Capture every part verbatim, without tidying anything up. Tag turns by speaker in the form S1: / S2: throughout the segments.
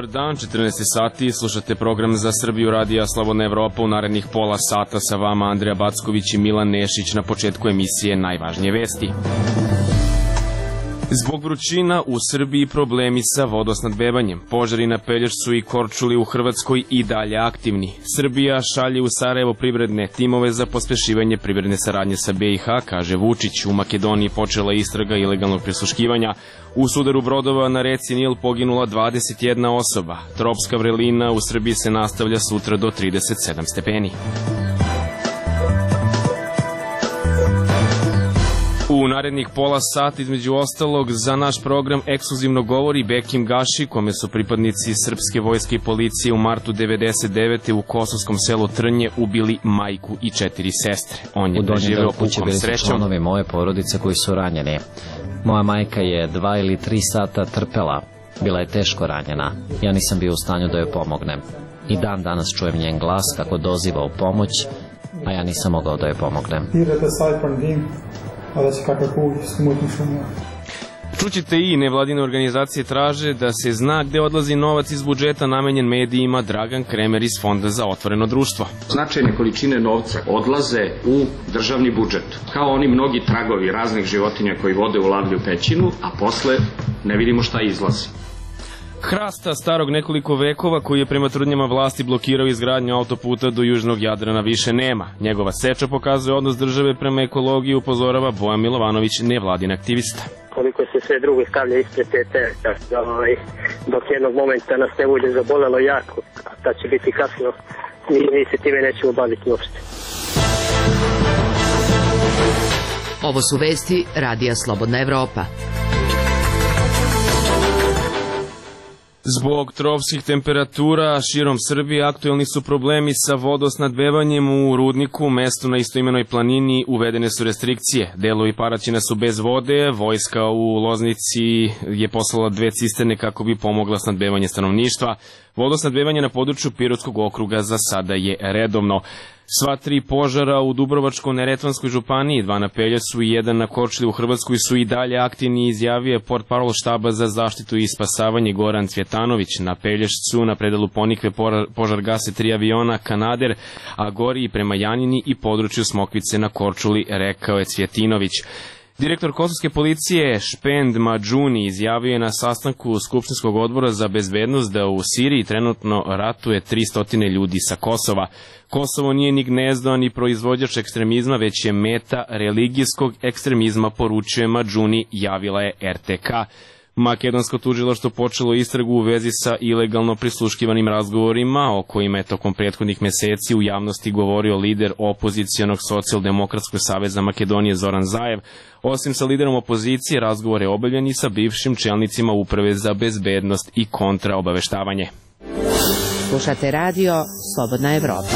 S1: Dobar dan, četrnaest sati, slušate program Za Srbiju radija Slobodna Evropa. U narednih pola sata sa vama Andreja Backović i Milan Nešić. Na početku emisije najvažnije vesti. Zbog vrućina u Srbiji problemi sa vodosnabdevanjem. Požari na Pelješcu i Korčuli u Hrvatskoj i dalje aktivni. Srbija šalje u Sarajevo privredne timove za pospešivanje privredne saradnje sa B i H, kaže Vučić. U Makedoniji počela istraga ilegalnog prisluškivanja. U sudaru brodova na reci Nil poginula dvadeset jedna osoba. Tropska vrelina u Srbiji se nastavlja sutra do trideset sedam stepeni. U narednih pola sata, između ostalog, za naš program ekskluzivno govori Bekim Gaši, kome su pripadnici srpske vojske i policije u martu devedeset devete u kosovskom selu Trnje ubili majku i četiri sestre. On je preživeo pukom srećom.
S2: Bili su članovi moje porodice koji su ranjeni. Moja majka je dva ili tri sata trpela. Bila je teško ranjena. Ja nisam bio u stanju da joj pomognem. I dan danas čujem njen glas kako doziva u pomoć, a ja nisam mogao da joj pomognem.
S1: Čućete i nevladine organizacije traže da se zna gde odlazi novac iz budžeta namenjen medijima. Dragan Kremer iz Fonda za otvoreno društvo.
S3: Značajne količine novca odlaze u državni budžet, kao oni mnogi tragovi raznih životinja koji vode u Lavlju pećinu, a posle ne vidimo šta izlazi.
S1: Hrasta starog nekoliko vekova koji je prema tvrdnjama vlasti blokirao izgradnju autoputa do južnog Jadrana više nema. Njegova seča pokazuje odnos države prema ekologiji, upozorava Bojan Milovanović, nevladin aktivista.
S4: Koliko se sve drugo stavlja ispred te tereta, dok jednog momenta nas ne bude zabolelo jako, a da će biti kasno, mi se time nećemo baviti uopšte.
S5: Ovo su vesti Radija Slobodna Evropa.
S1: Zbog tropskih temperatura širom Srbije aktuelni su problemi sa vodosnabdevanjem. U Rudniku, mestu na istoimenoj planini, uvedene su restrikcije. Delovi Paraćina su bez vode, vojska u Loznici je poslala dve cisterne kako bi pomogla snabdevanje stanovništva. Vodosnabdevanje na području Pirotskog okruga za sada je redovno. Sva tri požara u Dubrovačko-Neretvanskoj županiji, dva na Pelješcu i jedan na Korčuli u Hrvatskoj su i dalje aktivni, izjavio je portparol štaba za zaštitu i spasavanje Goran Cvjetanović. Na Pelješcu na predelu Ponikve požar gase tri aviona Kanader, a gori i prema Janini i području Smokvice na Korčuli, rekao je Cvjetinović. Direktor kosovske policije Špend Madžuni izjavio je na sastanku Skupštinskog odbora za bezbednost da u Siriji trenutno ratuje tristo ljudi sa Kosova. Kosovo nije ni gnezdo ni proizvođač ekstremizma, već je meta religijskog ekstremizma, poručuje Madžuni, javila je R T K. Makedonsko tužilaštvo počelo istragu u vezi sa ilegalno prisluškivanim razgovorima o kojima je tokom prethodnih meseci u javnosti govorio lider opozicionog socijaldemokratskog saveza Makedonije Zoran Zaev. Osim sa liderom opozicije, razgovor je obavljen i sa bivšim čelnicima Uprave za bezbednost i kontraobaveštavanje.
S5: Slušate radio Slobodna Evropa.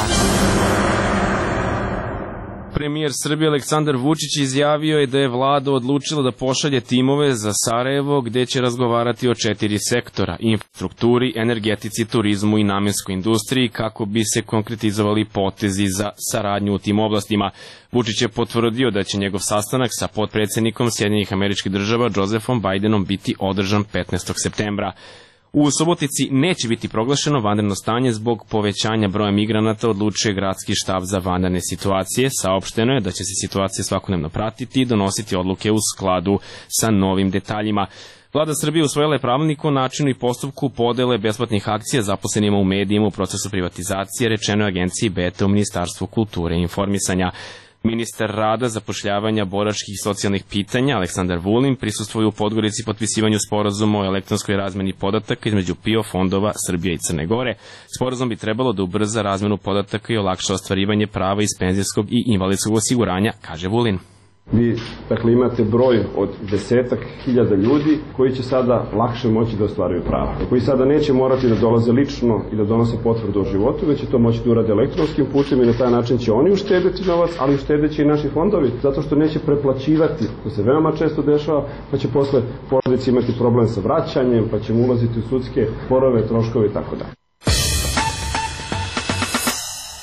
S1: Premijer Srbije Aleksandar Vučić izjavio je da je vlada odlučila da pošalje timove za Sarajevo gde će razgovarati o četiri sektora: infrastrukturi, energetici, turizmu i namenskoj industriji, kako bi se konkretizovali potezi za saradnju u tim oblastima. Vučić je potvrdio da će njegov sastanak sa potpredsednikom Sjedinjenih Američkih Država Josephom Bidenom biti održan petnaestog septembra. U Subotici neće biti proglašeno vanredno stanje zbog povećanja broja migranata, odlučuje gradski štab za vanredne situacije. Saopšteno je da će se situacija svakodnevno pratiti i donositi odluke u skladu sa novim detaljima. Vlada Srbije usvojila je pravilnik o načinu i postupku podele besplatnih akcija zaposlenima u medijima u procesu privatizacije, rečeno je agenciji Beta u Ministarstvu kulture i informisanja. Ministar rada, zapošljavanja, boračkih i socijalnih pitanja Aleksandar Vulin prisustvuje u Podgorici potpisivanju sporazuma o elektronskoj razmeni podataka između P I O fondova Srbije i Crne Gore. Sporazum bi trebalo da ubrza razmenu podataka i olakša ostvarivanje prava iz penzijskog i invalidskog osiguranja, kaže Vulin.
S6: Vi, dakle, imate broj od desetak hiljada ljudi koji će sada lakše moći da ostvaruju prava. Koji sada neće morati da dolaze lično i da donose potvrdu o životu, već će to moći da urade elektronskim putem i na taj način će oni uštedeti novac, ali uštedeće i naši fondovi, zato što neće preplaćivati, to se veoma često dešava, pa će posle porodice imati problem sa vraćanjem, pa ćemo ulaziti u sudske sporove, troškove i tako dalje.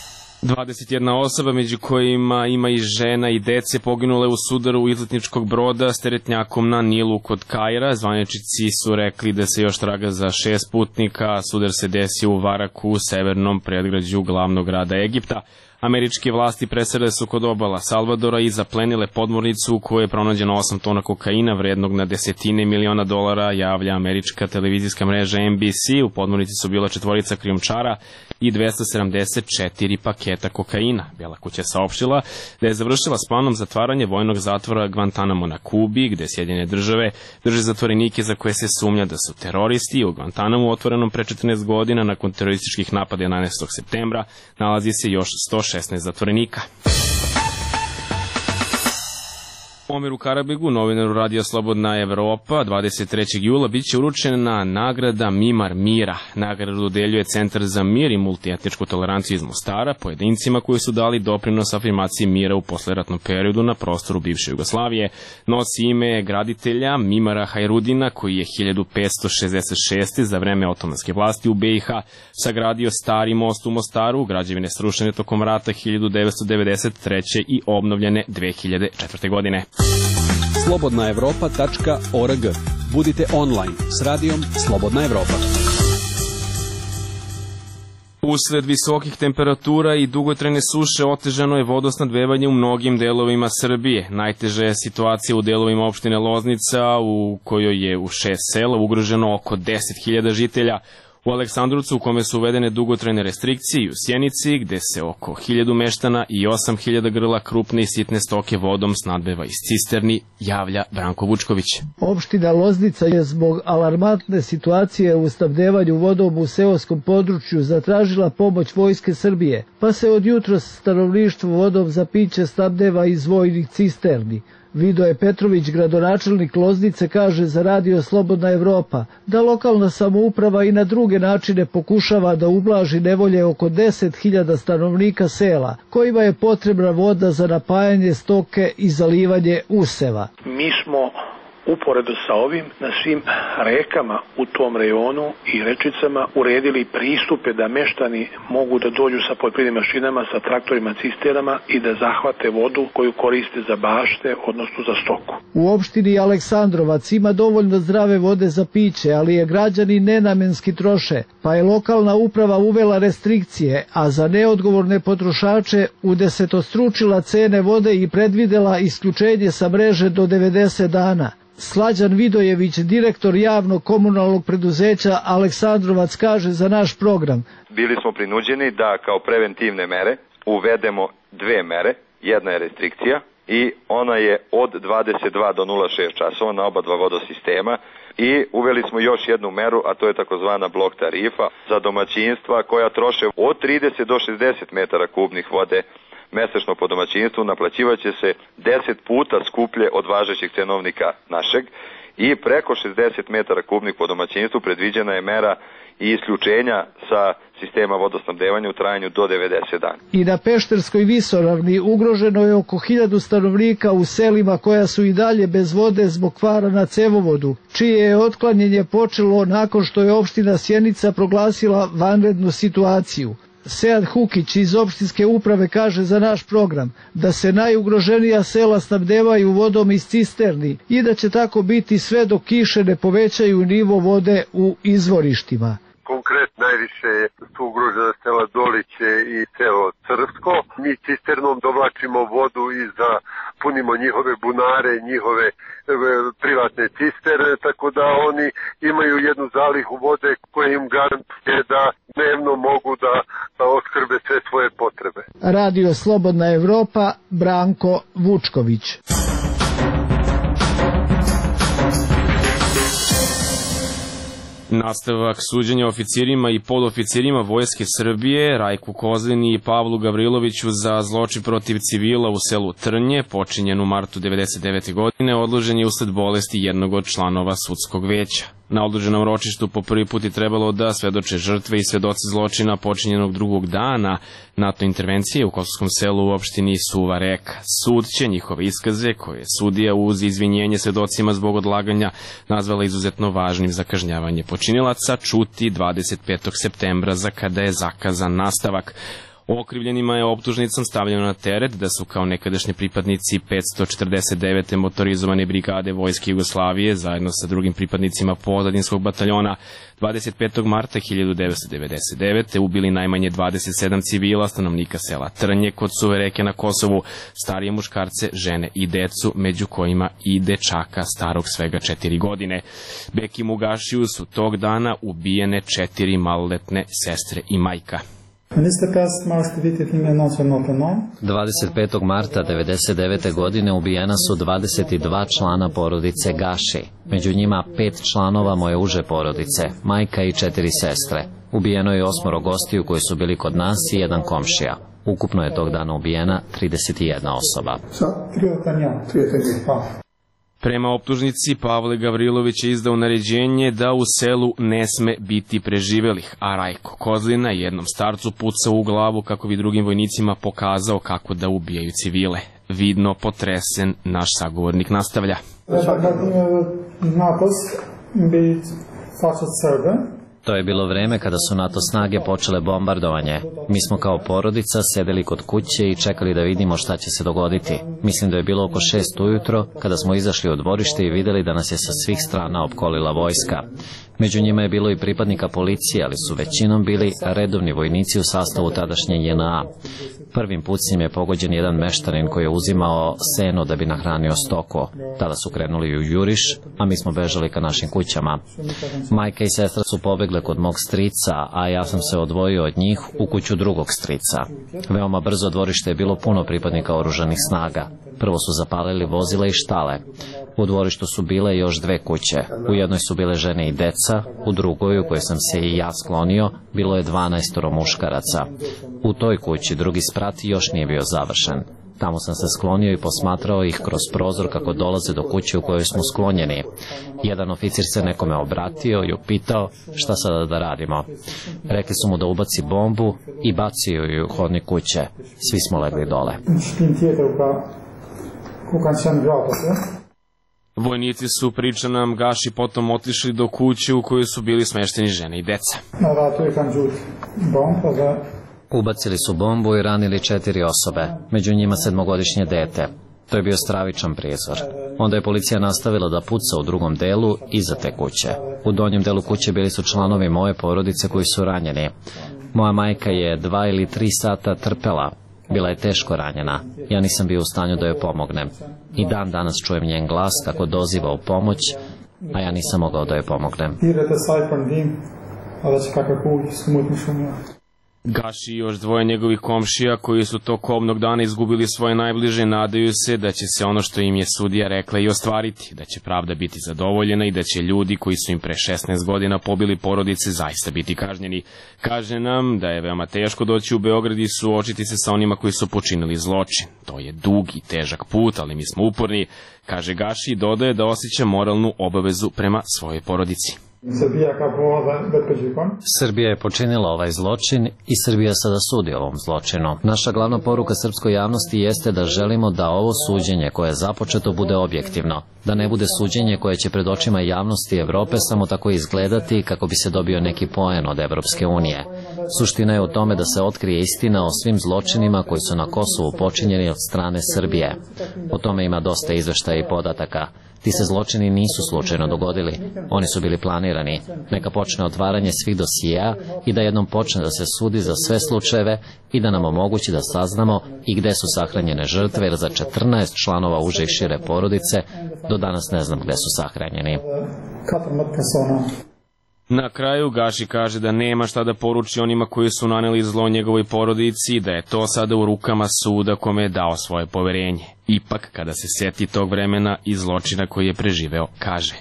S1: dvadeset jedna osoba, među kojima ima i žena i dece, poginule u sudaru izletničkog broda s teretnjakom na Nilu kod Kaira. Zvaničnici su rekli da se još traga za šest putnika. Sudar se desio u Varaku, u severnom predgrađu glavnog grada Egipta. Američke vlasti presrele su kod obala Salvadora i zaplenile podmornicu u kojoj je pronađeno osam tona kokaina vrednog na desetine miliona dolara, javlja američka televizijska mreža N B C. U podmornici su bila četvorica krijumčara i dvesta sedamdeset četiri paketa kokaina. Bela kuća je saopštila da je završila s planom zatvaranje vojnog zatvora Guantanamo na Kubi, gde Sjedinjene države drže zatvorenike za koje se sumnja da su teroristi. U Guantanamu, otvorenom pre četrnaest godina nakon terorističkih napada jedanaestog septembra, nalazi se još sto šesnaest zatvorenika. Omiru Karabegu, novinaru Radija Slobodna Evropa, dvadeset trećeg jula biće uručena nagrada Mimar mira. Nagradu dodeljuje Centar za mir i multietničku toleranciju iz Mostara pojedincima koji su dali doprinos afirmaciji mira u posleratnom periodu na prostoru bivše Jugoslavije. Nosi ime graditelja Mimara Hajrudina, koji je hiljadu petsto šezdeset šeste. za vreme otomanske vlasti u B i H sagradio stari most u Mostaru, građevine srušene tokom rata hiljadu devetsto devedeset treće. i obnovljene dve hiljade četvrte. godine.
S7: slobodna evropa tačka org. Budite online s radijom Slobodna Evropa.
S1: Usled visokih temperatura i dugotrajne suše otežano je vodosnadbevanje u mnogim delovima Srbije. Najteža je situacija u delovima opštine Loznica, u kojoj je u šest sela ugroženo oko deset hiljada žitelja. U Aleksandrovcu, u kome su uvedene dugotrajne restrikcije, i u Sjenici, gde se oko hiljadu meštana i osam hiljada grla krupne i sitne stoke vodom snadbeva iz cisterni, javlja Branko Vučković.
S8: Opština Loznica je zbog alarmantne situacije u snabdevanju vodom u seoskom području zatražila pomoć Vojske Srbije, pa se od jutros stanovništvo vodom za piće snabdeva iz vojnih cisterni. Vidoje Petrović, gradonačelnik Loznice, kaže za Radio Slobodna Evropa da lokalna samouprava i na druge načine pokušava da ublaži nevolje oko deset hiljada stanovnika sela, kojima je potrebna voda za napajanje stoke i zalivanje useva.
S9: Mi smo uporedo sa ovim na svim rekama u tom rejonu i rečicama uredili pristupe da meštani mogu da dođu sa poljoprivrednim mašinama, sa traktorima, cisternama i da zahvate vodu koju koriste za bašte, odnosno za stoku.
S8: U opštini Aleksandrovac ima dovoljno zdrave vode za piće, ali je građani nenamenski troše, pa je lokalna uprava uvela restrikcije, a za neodgovorne potrošače udesetostručila cene vode i predvidela isključenje sa mreže do devedeset dana. Slađan Vidojević, direktor javnog komunalnog preduzeća Aleksandrovac, kaže za naš program.
S10: Bili smo prinuđeni da kao preventivne mere uvedemo dve mere. Jedna je restrikcija i ona je od dvadeset dva do nula šest časova na oba dva vodosistema i uveli smo još jednu meru, a to je takozvana blok tarifa za domaćinstva koja troše od trideset do šezdeset metara kubnih vode mesečno po domaćinstvu, naplaćivaće se deset puta skuplje od važećeg cenovnika našeg i preko šezdeset metara kubnih po domaćinstvu predviđena je mera i isključenja sa sistema vodosnabdevanja u trajanju do devedeset dana.
S8: I na Pešterskoj visoravni ugroženo je oko hiljadu stanovnika u selima koja su i dalje bez vode zbog kvara na cevovodu, čije je otklanjanje počelo nakon što je opština Sjenica proglasila vanrednu situaciju. Sead Hukić iz opštinske uprave kaže za naš program da se najugroženija sela snabdevaju vodom iz cisterni i da će tako biti sve dok kiše ne povećaju nivo vode u izvorištima.
S11: Konkretno najviše su ugrožena sela Doliće i selo Crvsko. Mi cisternom dovlačimo vodu i za punimo njihove bunare, njihove e, privatne cisterne, tako da oni imaju jednu zalihu vode koja im garantuje da dnevno mogu da, da oskrbe sve svoje potrebe.
S8: Radio Slobodna Evropa, Branko Vučković.
S1: Nastavak suđenja oficirima i podoficirima Vojske Srbije, Rajku Kozlini i Pavlu Gavriloviću za zločin protiv civila u selu Trnje, počinjen u martu devedeset devete. godine, odložen je usled bolesti jednog od članova sudskog veća. Na odloženom ročištu po prvi put je trebalo da svedoče žrtve i svedoci zločina počinjenog drugog dana NATO intervencije u Kosovskom selu u opštini Suva Reka. Sud će njihove iskaze, koje je sudija uz izvinjenje svedocima zbog odlaganja nazvala izuzetno važnim za kažnjavanje počinilaca, čuti dvadeset petog septembra, za kada je zakazan nastavak. Okrivljenima je optužnicom stavljeno na teret da su kao nekadašnji pripadnici petsto četrdeset devete motorizovane brigade Vojske Jugoslavije zajedno sa drugim pripadnicima pozadinskog bataljona dvadeset petog marta hiljadu devetsto devedeset devete ubili najmanje dvadeset sedam civila, stanovnika sela Trnje kod Suvereke na Kosovu, starije muškarce, žene i decu, među kojima i dečaka starog svega četiri godine. Beki Mugašiju su tog dana ubijene četiri maloletne sestre i majka.
S2: dvadeset petog marta devedeset devete godine ubijena su dvadeset dva člana porodice Gaši, među njima pet članova moje uže porodice, majka i četiri sestre. Ubijeno je osmoro gostiju koji su bili kod nas i jedan komšija. Ukupno je tog dana ubijena trideset jedna osoba.
S1: Prema optužnici, Pavle Gavrilović je izdao naređenje da u selu ne sme biti preživelih, a Rajko Kozlina jednom starcu pucao u glavu kako bi drugim vojnicima pokazao kako da ubijaju civile. Vidno potresen, naš sagovornik nastavlja.
S2: To je bilo vreme kada su NATO snage počele bombardovanje. Mi smo kao porodica sedeli kod kuće i čekali da vidimo šta će se dogoditi. Mislim da je bilo oko šest ujutro kada smo izašli u dvorište i videli da nas je sa svih strana opkolila vojska. Među njima je bilo i pripadnika policije, ali su većinom bili redovni vojnici u sastavu tadašnje J N A. Prvim pucnjem je pogođen jedan meštarin koji je uzimao seno da bi nahranio stoku. Tada su krenuli u juriš, a mi smo bežali ka našim kućama. Majka i sestra su pobegle kod mog strica, a ja sam se odvojio od njih u kuću drugog strica. Veoma brzo dvorište je bilo puno pripadnika oružanih snaga. Prvo su zapalili vozila i štale. U dvorištu su bile još dve kuće. U jednoj su bile žene i deca, u drugoj, u kojoj sam se i ja sklonio, bilo je dvanaestoro muškaraca. U toj kući drugi sprat još nije bio završen. Tamo sam se sklonio i posmatrao ih kroz prozor kako dolaze do kuće u kojoj smo sklonjeni. Jedan oficir se nekome obratio i upitao šta sada da radimo. Rekli su mu da ubaci bombu i bacio ju u hodnik kuće. Svi smo legli dole.
S1: Vojnici su, priča nam Gaši, potom otišli do kuće u kojoj su bili smešteni žene i deca.
S2: Ubacili su bombu i ranili četiri osobe, među njima sedmogodišnje dete. To je bio stravičan prizor. Onda je policija nastavila da puca u drugom delu iza te kuće. U donjem delu kuće bili su članovi moje porodice koji su ranjeni. Moja majka je dva ili tri sata trpela. Bila je teško ranjena. Ja nisam bio u stanju da joj pomognem. I dan danas čujem njen glas kako doziva u pomoć, a ja nisam mogao da joj pomognem.
S1: Gaši i još dvoje njegovih komšija koji su tog kobnog dana izgubili svoje najbliže nadaju se da će se ono što im je sudija rekla i ostvariti, da će pravda biti zadovoljena i da će ljudi koji su im pre šesnaest godina pobili porodice zaista biti kažnjeni. Kaže nam da je veoma teško doći u Beograd i suočiti se sa onima koji su počinili zločin. To je dug i težak put, ali mi smo uporni, kaže Gaši i dodaje da osjeća moralnu obavezu prema svojoj porodici.
S2: Srbija je počinila ovaj zločin i Srbija sada sudi ovom zločinu. Naša glavna poruka srpskoj javnosti jeste da želimo da ovo suđenje koje je započeto bude objektivno, da ne bude suđenje koje će pred očima javnosti Evrope samo tako izgledati kako bi se dobio neki poen od Evropske unije. Suština je u tome da se otkrije istina o svim zločinima koji su na Kosovu počinjeni od strane Srbije. O tome ima dosta izveštaja i podataka. Ti se zločini nisu slučajno dogodili, oni su bili planirani. Neka počne otvaranje svih dosijeja i da jednom počne da se sudi za sve slučajeve i da nam omogući da saznamo i gde su sahranjene žrtve, jer za četrnaest članova uže i šire porodice do danas ne znam gde su sahranjeni.
S1: Na kraju Gaši kaže da nema šta da poruči onima koji su naneli zlo njegovoj porodici, da je to sada u rukama suda kome je dao svoje poverenje. Ipak, kada se seti tog vremena i zločina koji je preživeo, kaže: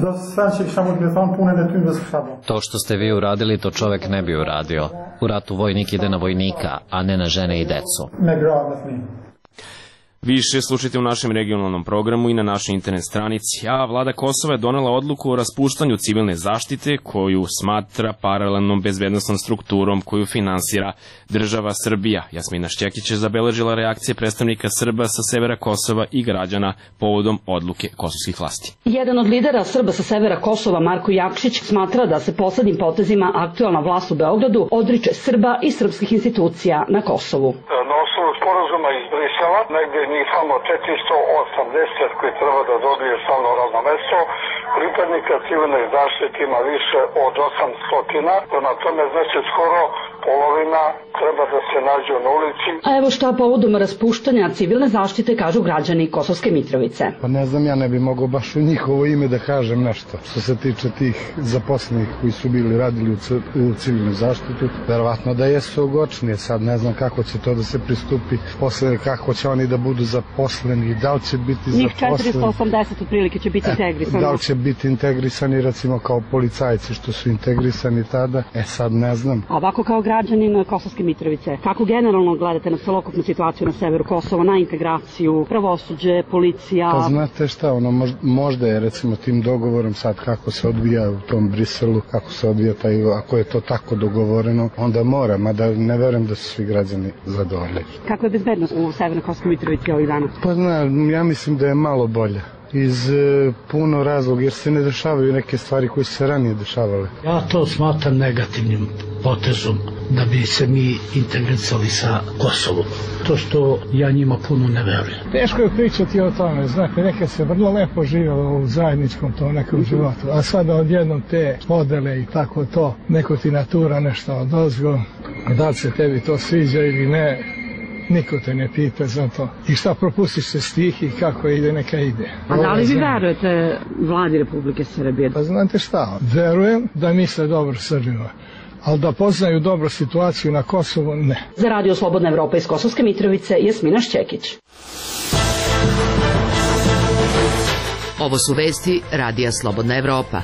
S2: To što ste vi uradili, to čovek ne bi uradio. U ratu vojnik ide na vojnika, a ne na žene i decu.
S1: Više slušajte u našem regionalnom programu i na našoj internet stranici, a vlada Kosova je donela odluku o raspuštanju civilne zaštite koju smatra paralelnom bezbednosnom strukturom koju finansira država Srbija. Jasmina Šćekić je zabeležila reakcije predstavnika Srba sa severa Kosova i građana povodom odluke kosovskih vlasti.
S12: Jedan od lidera Srba sa severa Kosova, Marko Jakšić, smatra da se poslednjim potezima aktuelna vlast u Beogradu odriče Srba i srpskih institucija na Kosovu.
S13: Na osnovu sporazuma iz Brisela, negde njih samo četiristo osamdeset koji treba da dobije stalno radno mesto, pripadnika civilne zaštite ima više od osamsto. Na tome znači skoro polovina treba da se nađu na ulici.
S12: A evo šta povodom raspuštanja civilne zaštite kažu građani Kosovske Mitrovice.
S14: Pa ne znam, ja ne bi mogao baš u njihovo ime da kažem nešto. Što se tiče tih zaposlenih koji su bili radili u civilnoj zaštitu, verovatno da jesu ogočnije. Sad ne znam kako će to da se pristupi posle, kako će oni da budu zaposleni, da li će biti
S12: Njih
S14: zaposleni.
S12: Njih četiristo osamdeset otprilike će biti integrisani.
S14: Da li će biti integrisani recimo kao policajci što su integrisani tada, e sad ne znam.
S12: A ovako kao građanin Kosovske Mitrovice, kako generalno gledate na celokupnu situaciju na severu Kosova, na integraciju, pravosuđe, policija?
S14: Pa znate šta, ono možda je recimo tim dogovorom sad kako se odvija u tom Briselu, kako se odvija taj, ako je to tako dogovoreno, onda mora, mada ne verujem da su svi građani zadovoljni.
S12: Kako je bezbednost u severnoj Kosovskoj Mitrovici ovih dana?
S14: Pa znam, ja mislim da je malo bolja. Iz e, puno razloga, jer se ne dešavaju neke stvari koje se ranije dešavale.
S15: Ja to smatram negativnim potezom da bi se mi integrisali sa Kosovom. To što ja njima puno ne verujem.
S16: Teško je pričati o tome, znate, neka se vrlo lepo živjelo u zajedničkom to nekom životu, a sada odjednom te podele i tako to, neko ti natura nešto odozgo, da li se tebi to sviđa ili ne, niko te ne pita za to. I šta propustiš se stih i kako ide, neka ide.
S12: A da li vi verujete vladi Republike Srbije?
S16: Pa znate šta, verujem da misle dobro Srbima, ali da poznaju dobro situaciju na Kosovu, ne.
S12: Za Radio Slobodna Evropa iz Kosovske Mitrovice, Jasmina Šćekić.
S5: Ovo su vesti Radija Slobodna Evropa.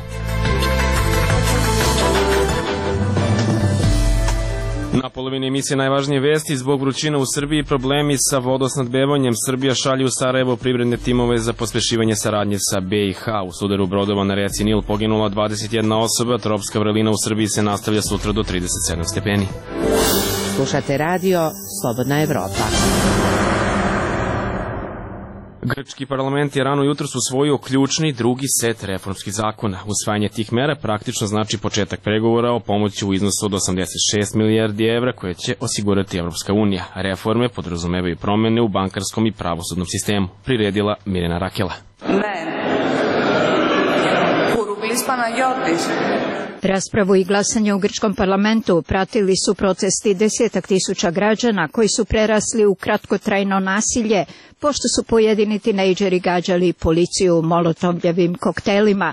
S1: Na polovini emisije najvažnije vesti, zbog vrućina u Srbiji, problemi sa vodosnadbevanjem. Srbija šalje u Sarajevo privredne timove za pospešivanje saradnje sa B i H. U sudaru brodova na reci Nil poginula dvadeset jedna osoba, tropska vrelina u Srbiji se nastavlja sutra do trideset sedam stepeni.
S17: Slušate radio Slobodna Evropa.
S1: Grčki parlament je rano jutros usvojio ključni drugi set reformskih zakona. Usvajanje tih mera praktično znači početak pregovora o pomoći u iznosu od osamdeset šest milijardi evra koje će osigurati Evropska unija. Reforme podrazumevaju promene u bankarskom i pravosudnom sistemu, priredila Mirjana Rakela.
S18: Ne. Kuruglis Panagiotis.
S19: Raspravu i glasanje u grčkom parlamentu pratili su protesti desetak tisuća građana koji su prerasli u kratkotrajno nasilje, pošto su pojedini tinejdžeri gađali policiju molotovljevim koktelima.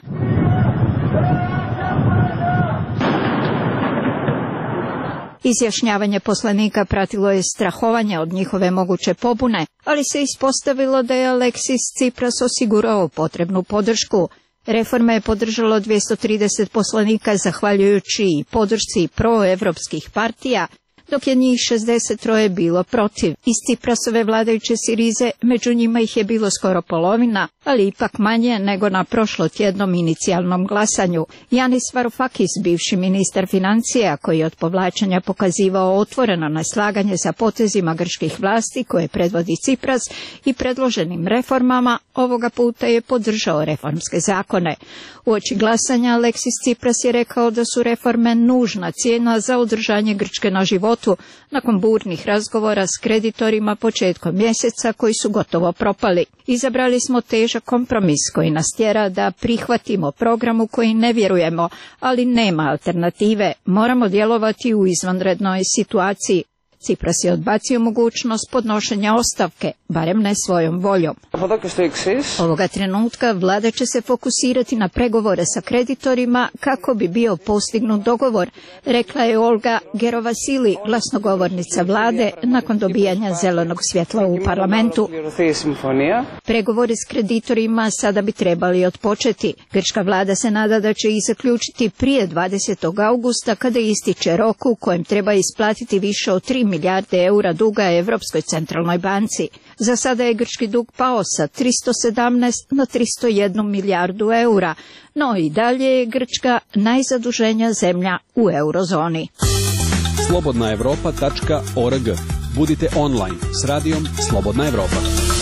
S19: Izjašnjavanje poslanika pratilo je strahovanje od njihove moguće pobune, ali se ispostavilo da je Aleksis Tsipras osigurao potrebnu podršku. Reforme je podržalo dvjesto trideset poslanika zahvaljujući i podršci proevropskih partija, dok je njih šezdeset tri bilo protiv. Iz Ciprasove vladajuće Sirize među njima ih je bilo skoro polovina, ali ipak manje nego na prošlotjednom inicijalnom glasanju. Yanis Varoufakis, bivši ministar financija, koji je od povlačenja pokazivao otvoreno neslaganje sa potezima grčkih vlasti koje predvodi Cipras i predloženim reformama, ovoga puta je podržao reformske zakone. Uoči glasanja Aleksis Tsipras je rekao da su reforme nužna cijena za održanje Grčke na životu nakon burnih razgovora s kreditorima početkom mjeseca koji su gotovo propali. Izabrali smo težak kompromis koji nas tjera da prihvatimo program u koji ne vjerujemo, ali nema alternative. Moramo djelovati u izvanrednoj situaciji. Cipras je odbacio mogućnost podnošenja ostavke, barem ne svojom voljom. Ovoga trenutka vlada će se fokusirati na pregovore sa kreditorima kako bi bio postignut dogovor, rekla je Olga Gerovasili, glasnogovornica vlade, nakon dobijanja zelenog svjetla u parlamentu. Pregovori s kreditorima sada bi trebali otpočeti. Grčka vlada se nada da će ih zaključiti prije dvadesetog augusta, kada ističe rok u kojem treba isplatiti više od tri milijarde eura duga Evropskoj centralnoj banci. Za sada je grčki dug pao sa tristo sedamnaest na tristo jednu milijardu eura, no i dalje je Grčka najzaduženija zemlja u eurozoni.
S7: slobodna evropa tačka org. Budite online s radijom Slobodna Evropa.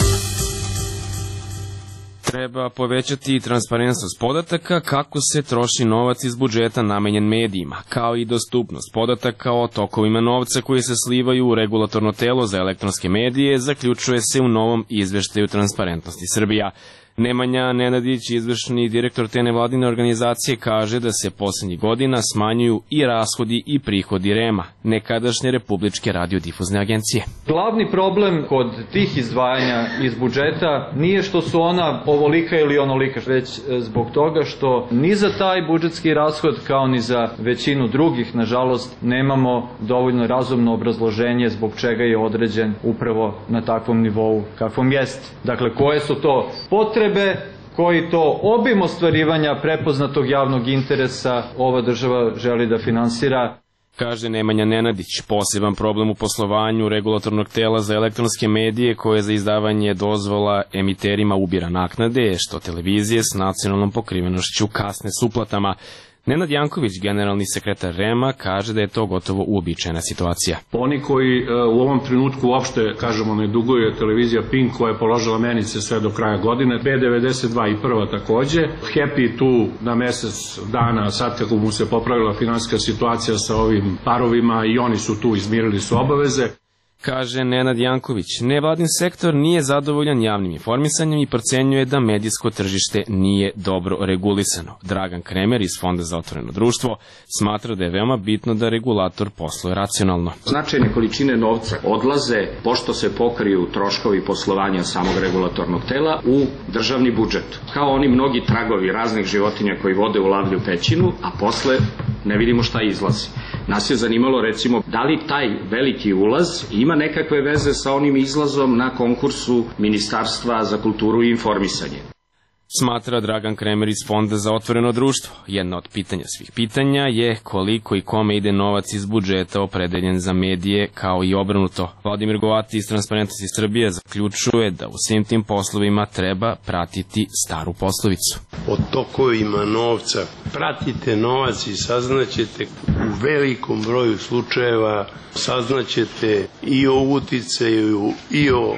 S1: Treba povećati transparentnost podataka kako se troši novac iz budžeta namenjen medijima, kao i dostupnost podataka o tokovima novca koji se slivaju u regulatorno telo za elektronske medije, zaključuje se u novom izveštaju Transparentnosti Srbija. Nemanja Nenadić, izvršni direktor te nevladine organizacije, kaže da se poslednjih godina smanjuju i rashodi i prihodi R E M-a, nekadašnje Republičke radiodifuzne agencije.
S20: Glavni problem kod tih izdvajanja iz budžeta nije što su ona ovolika ili onolika, već zbog toga što ni za taj budžetski rashod kao ni za većinu drugih, nažalost, nemamo dovoljno razumno obrazloženje zbog čega je određen upravo na takvom nivou kakvom jeste. Dakle, koje su to potrebe, koji to obim ostvarivanja prepoznatog javnog interesa ova država želi da finansira.
S1: Kaže Nemanja Nenadić, poseban problem u poslovanju regulatornog tela za elektronske medije koje za izdavanje dozvola emiterima ubira naknade, što televizije s nacionalnom pokrivenošću kasne s uplatama. Nenad Janković, generalni sekretar R E M-a, kaže da je to gotovo uobičajena situacija.
S21: Oni koji e, u ovom trenutku uopšte, kažemo, ne duguje televizija Pink koja je položila menice sve do kraja godine, B devedeset dva i prva takođe, Happy tu na mesec dana, sad kako mu se popravila finansijska situacija sa ovim parovima i oni su tu, izmirili su obaveze.
S1: Kaže Nenad Janković, nevladin sektor nije zadovoljan javnim informisanjem i procenjuje da medijsko tržište nije dobro regulisano. Dragan Kremer iz Fonda za otvoreno društvo smatra da je veoma bitno da regulator posluje racionalno.
S3: Značajne količine novca odlaze, pošto se pokriju troškovi poslovanja samog regulatornog tela, u državni budžet. Kao oni mnogi tragovi raznih životinja koji vode u lavlju pećinu, a posle ne vidimo šta izlazi. Nas je zanimalo, recimo, da li taj veliki ulaz ima nekakve veze sa onim izlazom na konkursu Ministarstva za kulturu i informisanje.
S1: Smatra Dragan Kremer iz Fonda za otvoreno društvo. Jedna od pitanja svih pitanja je koliko i kome ide novac iz budžeta opredeljen za medije, kao i obrnuto. Vladimir Govati iz Transparentnosti Srbije zaključuje da u svim tim poslovima treba pratiti staru poslovicu.
S22: O tokovima novca pratite novac i saznaćete u velikom broju slučajeva, saznaćete i o uticaju i o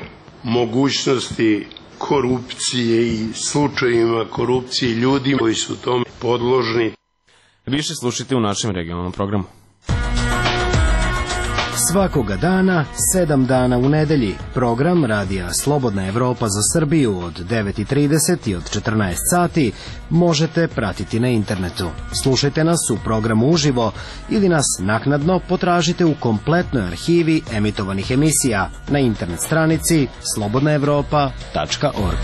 S22: mogućnosti korupcije i slučajima korupcije ljudi koji su tome podložni.
S1: Više slušajte u našem regionalnom programu.
S23: Svakoga dana, sedam dana u nedelji, program radija Slobodna Evropa za Srbiju od devet i trideset i od četrnaest sati možete pratiti na internetu. Slušajte nas u programu uživo ili nas naknadno potražite u kompletnoj arhivi emitovanih emisija na internet stranici slobodna evropa tačka org.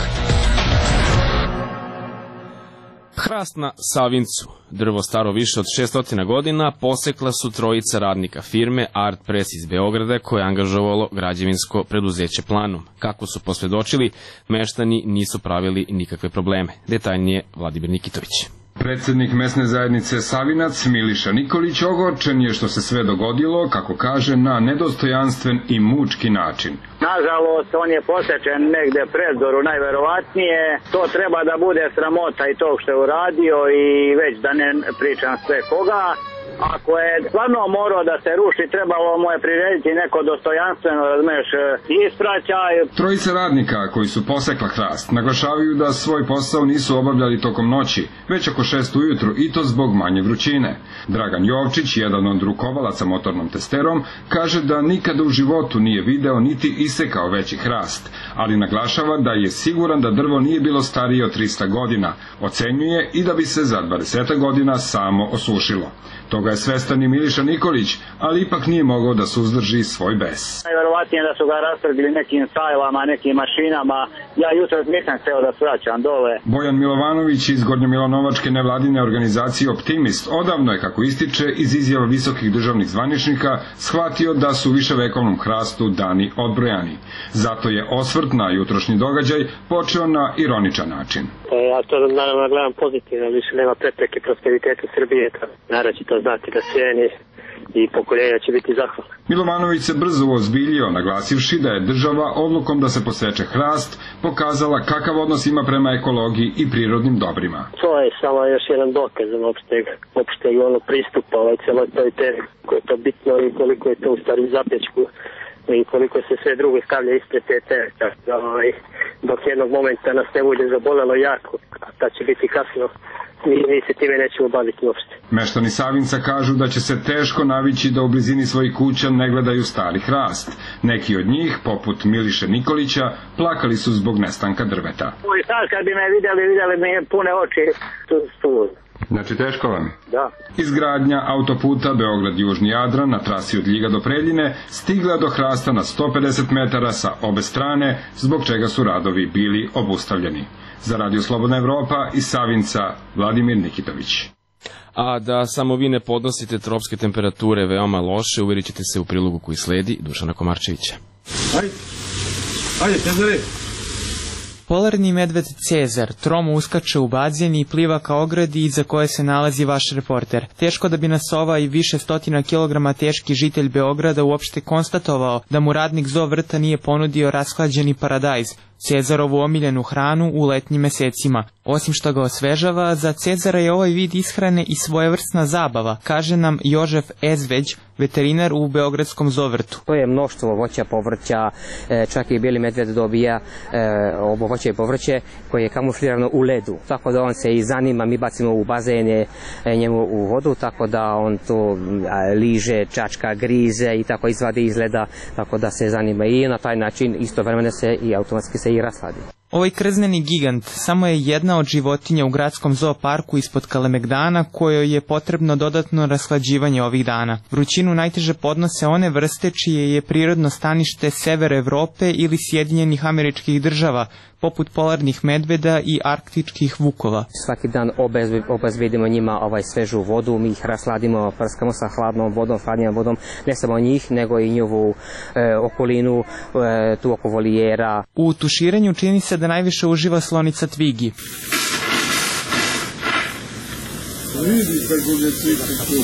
S1: Hrast na Savincu, drvo staro više od šessto godina, posekla su trojica radnika firme Art Press iz Beograda koje je angažovalo građevinsko preduzeće Planom. Kako su posvedočili, meštani nisu pravili nikakve probleme. Detaljnije Vladimir Nikitović.
S24: Predsednik mesne zajednice Savinac, Miliša Nikolić, ogorčen je što se sve dogodilo, kako kaže, na nedostojanstven i mučki način.
S25: Nažalost, on je posečen negde predzoru, najverovatnije. To treba da bude sramota i tog što je uradio i već da ne pričam sve koga. Ako je stvarno morao da se ruši, trebalo mu je prirediti neko dostojanstveno, razumeš, ispraćaj.
S24: Trojica radnika koji su posekla hrast naglašavaju da svoj posao nisu obavljali tokom noći, već oko šest ujutru, i to zbog manje vrućine. Dragan Jovčić, jedan od rukovalaca motornom testerom, kaže da nikada u životu nije video niti isekao veći hrast, ali naglašava da je siguran da drvo nije bilo starije od trista godina. Ocenjuje i da bi se za dvadeset godina samo osušilo. Toga je svestan i Miliša Nikolić, ali ipak nije mogao da suzdrži svoj bes.
S25: Najverovatnije da su ga rastrdili nekim sajlama, nekim mašinama. Ja jutro nisam hteo da svraćam dole.
S24: Bojan Milovanović iz Gornjomilanovačke nevladine organizacije Optimist odavno je, kako ističe iz izjava visokih državnih zvaničnika, shvatio da su viševekovnom hrastu dani odbrojani. Zato je osvrt na jutrošnji događaj počeo na ironičan način.
S4: Ja to naravno gledam pozitivno, više nema prepreke prosperitetu Srbije, narod će to znati da cijeni. i pokoljenja će biti zahvalna.
S24: Milovanović se brzo uozbiljio, naglasivši da je država odlukom da se poseče hrast pokazala kakav odnos ima prema ekologiji i prirodnim dobrima.
S4: To je samo još jedan dokaz opšteg, opšteg ono pristupa ovaj celoj toj temi, koje je to bitno i koliko je to u stvari zapečku i koliko se sve drugo stavlja ispred te teme. Ovaj, dok jednog momenta nas ne bude zabolelo jako, a da će biti kasno, mi, mi se time nećemo baviti uopšte.
S24: Meštani Savinca kažu da će se teško navići da u blizini svojih kuća ne gledaju stari hrast. Neki od njih, poput Miliše Nikolića, plakali su zbog nestanka drveta.
S25: I sad kad bi me vidjeli, vidjeli mi pune oči. Tu, tu.
S24: Znači teško vam?
S25: Da.
S24: Izgradnja autoputa Beograd-Južni Jadran na trasi od Ljiga do Preljine stigla do hrasta na sto pedeset metara sa obe strane, zbog čega su radovi bili obustavljeni. Za Radio Slobodna Evropa iz Savinca, Vladimir Nikitović.
S1: A da samo vi ne podnosite tropske temperature veoma loše, uvjerit ćete se u prilogu koji sledi Dušana Komarčevića.
S6: Ajde, ajde, Cezare. Polarni medved Cezar tromo uskače u bazen i pliva ka ogradi iza koje se nalazi vaš reporter. Teško da bi nas ovaj više stotina kilograma teški žitelj Beograda uopšte konstatovao da mu radnik zoo vrta nije ponudio rashlađeni paradajz, Cezarovu omiljenu hranu u letnjim mesecima. Osim što ga osvežava, za Cezara je ovaj vid ishrane i svojevrsna zabava, kaže nam Jožef Ezveć, veterinar u Beogradskom zovrtu.
S8: To je mnoštvo voća, povrća, čak i bijeli medved dobija ovo voće i povrće koje je kamuflirano u ledu. Tako da on se i zanima, mi bacimo u bazene njemu u vodu, tako da on to liže, čačka, grize i tako izvadi iz leda, tako da se zanima i na taj način istovremeno se i automatski se i rasladi.
S6: Ovaj krzneni gigant samo je jedna od životinja u gradskom zooparku ispod Kalemegdana kojoj je potrebno dodatno rashlađivanje ovih dana. Vrućinu najteže podnose one vrste čije je prirodno stanište sever Evrope ili Sjedinjenih Američkih Država, poput polarnih medveda i arktičkih vukova.
S8: Svaki dan obezbedimo njima ovaj svežu vodu, mi ih rasladimo, prskamo sa hladnom vodom, hladnijom vodom, ne samo njih, nego i njihovu e, okolinu, e, tu oko volijera.
S6: U tuširanju čini se da najviše uživa slonica Tvigi. Vidi kako je cviču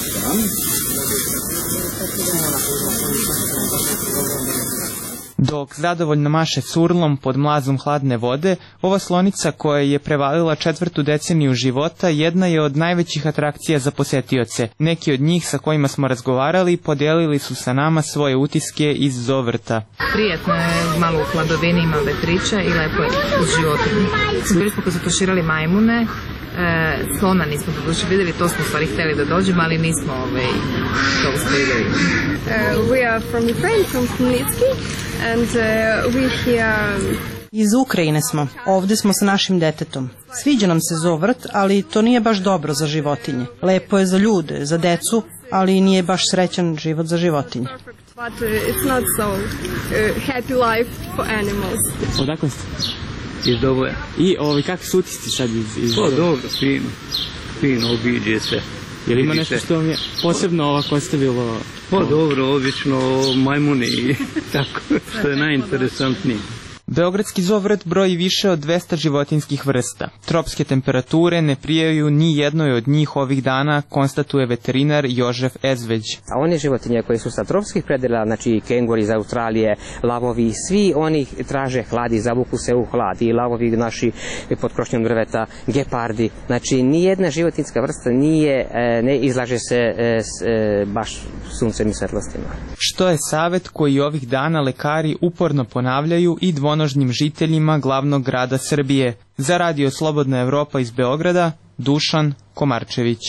S6: Dok zadovoljno maše surlom pod mlazom hladne vode, ova slonica koja je prevalila četvrtu deceniju života jedna je od najvećih atrakcija za posetioce. Neki od njih sa kojima smo razgovarali podelili su sa nama svoje utiske iz zovrta.
S9: Prijetno je, malo u hladovini, ima vetrića i lepo je uz životinje. Bili smo kad su tuširali majmune, e, slona nismo doduše vidjeli, to smo stvari htjeli da dođemo, ali nismo ovaj, to uspeli da vidjeli.
S10: Uh, we are from Ukraine, from Khmelnytski, and uh, we here...
S11: Iz Ukrajine smo. Ovde smo sa našim detetom. Sviđa nam se zovrt, ali to nije baš dobro za životinje. Lepo je za ljude, za decu, ali nije baš srećan život za životinje.
S10: But uh, it's not so uh, happy life for animals.
S6: Odakle ste?
S26: Iz Doboja.
S6: I ovi, kakvi su utisci sad iz, iz
S26: Doboja? Dobro, fino. Fino, obiđe se.
S6: Je li ima nešto što vam je posebno ovako ostavilo?
S26: Pa dobro, obično majmuni i tako, što je najinteresantnije.
S6: Beogradski zovrt broji više od dvesta životinskih vrsta. Tropske temperature ne prijaju ni jednoj od njih ovih dana, konstatuje veterinar Jožef Ezveć.
S8: A one životinje koje su sa tropskih predela, znači kenguri iz Australije, lavovi, svi oni traže hladi, zavuku se u hlad, i lavovi naši pod krošnjom drveta, gepardi. Znači nijedna životinska vrsta nije, ne izlaže se baš suncem i svetlostima.
S6: Što je savjet koji ovih dana lekari uporno ponavljaju i dvonožnim žiteljima glavnog grada Srbije. Za Radio Slobodna Evropa iz Beograda, Dušan Komarčević.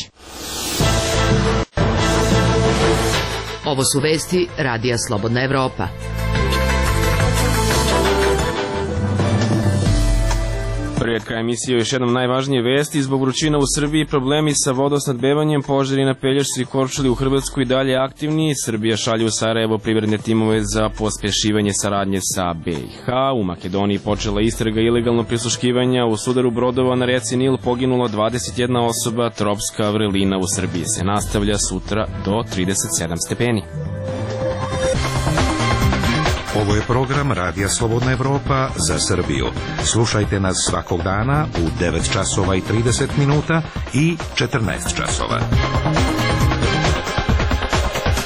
S5: Ovo su vesti Radija Slobodna Evropa.
S1: Prijetka emisija još jednom najvažnije vesti. Zbog vrućina u Srbiji, problemi sa vodosnadbevanjem, požari na Pelješcu i Korčuli u Hrvatskoj dalje aktivni. Srbija šalje u Sarajevo privredne timove za pospješivanje saradnje sa B i H. U Makedoniji počela istraga ilegalno prisluškivanja. U sudaru brodova na reci Nil poginulo dvadeset jedna osoba. Tropska vrelina u Srbiji se nastavlja sutra do trideset sedam stepeni.
S27: Ovo je program Radija Slobodna Evropa za Srbiju. Slušajte nas svakog dana u devet časova i trideset minuta i četrnaest časova.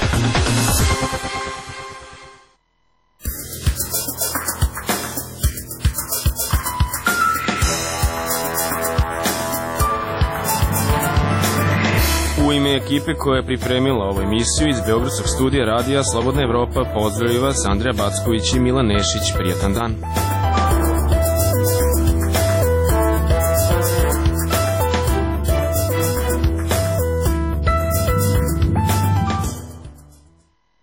S1: ime ekipe koja je pripremila ovu emisiju iz Beogradskog studija radija Slobodna Evropa, pozdravlja vas Andreja Backović i Milan Nešić. Prijatan dan.